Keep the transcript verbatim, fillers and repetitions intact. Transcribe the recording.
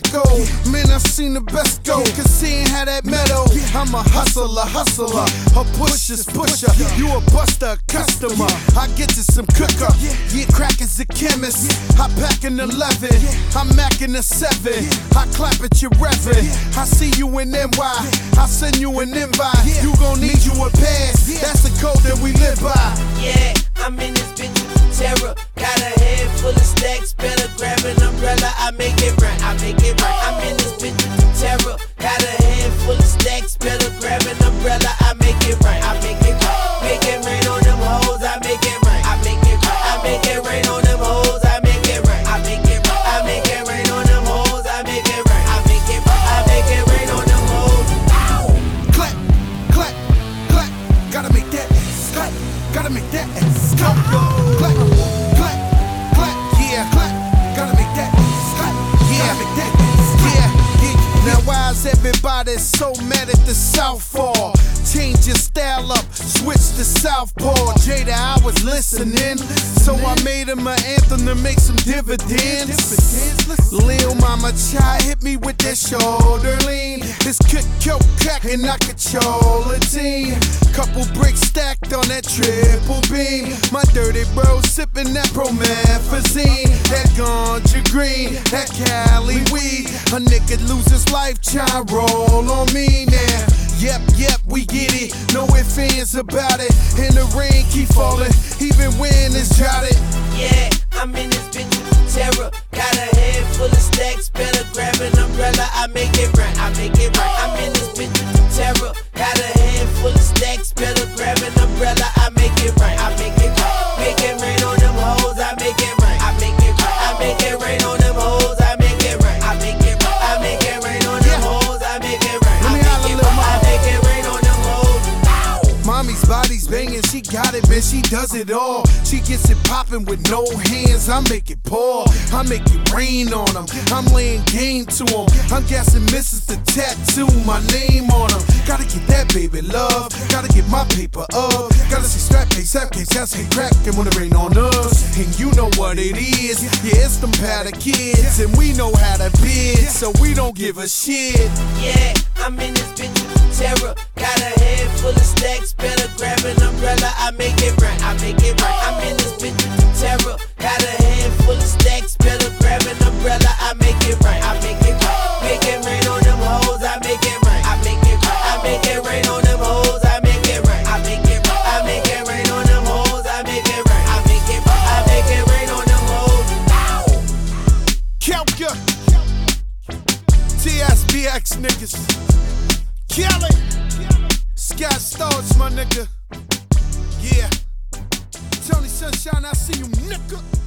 echo. Man, I seen the best go, cause he ain't had that metal. I'm a hustler, hustler, a pusher's pusher. You a buster, customer. I get you some cooker. Yeah, crack is a chemist. I pack an eleven, I'm macking a seven. I clap at your reverend. I see you in N Y, I send you an invite. You gon' need you a pass, that's the code that we live by. Yeah, I'm in this bitch with terror. Got a head full of stacks, better grab an umbrella. I make it right, I make it right. I'm in this bitch with terror. Got a head full of stacks, better grab an umbrella. I make it right, I make it right. Make it rain on them hoes, I make it right. I make it right, I make it rain on them hoes, I make it right. I make it right, I make it rain on them hoes, I make it right. I make it right, I make it rain on them hoes. Clap, clap, clap. Gotta make that ass clap. Gotta make that ass clap. Clap, clap, clap. Yeah, clap. Gotta make that ass clap. Yeah, make that ass clap. Yeah, yeah. Now why is everybody so mad at the Southpaw? Change your style up, switch to Southpaw. Jada, I was listening, so I made him an anthem to make some dividends. Lil Mama Chai hit me with that shoulder lean. It's kick, coke, crack, and I control a team. Couple bricks stacked on that triple beam. My dirty bro sipping that promethazine. That ganja green, that Cali weed. A nigga lose his life, try roll on me now. Yep, yep, we get it. No ifs, ands about it. And the rain keep falling, even when it's droughted. Yeah, I'm in this bitch with terror. Got a head full of stacks, better grab an umbrella. I make it right, I make it right. I'm in this bitch with terror. Got a head full of stacks, better grab an umbrella. I make it right, I make it right. Make it rain on them hoes, I make it right. I make it right, I make it rain on them hoes, I make it right. I make it right, I make it rain on them hoes, I make it right. Let me holler, little mama. I make it rain on them hoes. Mommy's body's banging, she got it, man, she does it all. She gets it popping with no hands, I make it pour. I make it rain on them, I'm laying game to them. I'm guessing missus the tattoo, my name on them. Gotta get that baby love, gotta get my paper up. Gotta see strap case, strap case, gotta say crack and when it rain on us. And you know what it is, yeah, it's them powder kids. And we know how to bid, so we don't give a shit. Yeah, I'm in this bitch with terror. Got a head full of stacks, better grab an umbrella. I make it right, I make it right. I'm in this bitch with terror. Got a head full of stacks, better grab an umbrella. I make it right, I make it right. Make it rain on them hoes, I make it right. I make it right, I make it rain on them hoes, I make it right. I make it right, I make it rain on them hoes, I make it right. I make it right, I make it rain on them hoes. Kelka, T S B X niggas, Kelly, Scott Storch, my nigga. Yeah, Tony Sunshine, I see you, nigga.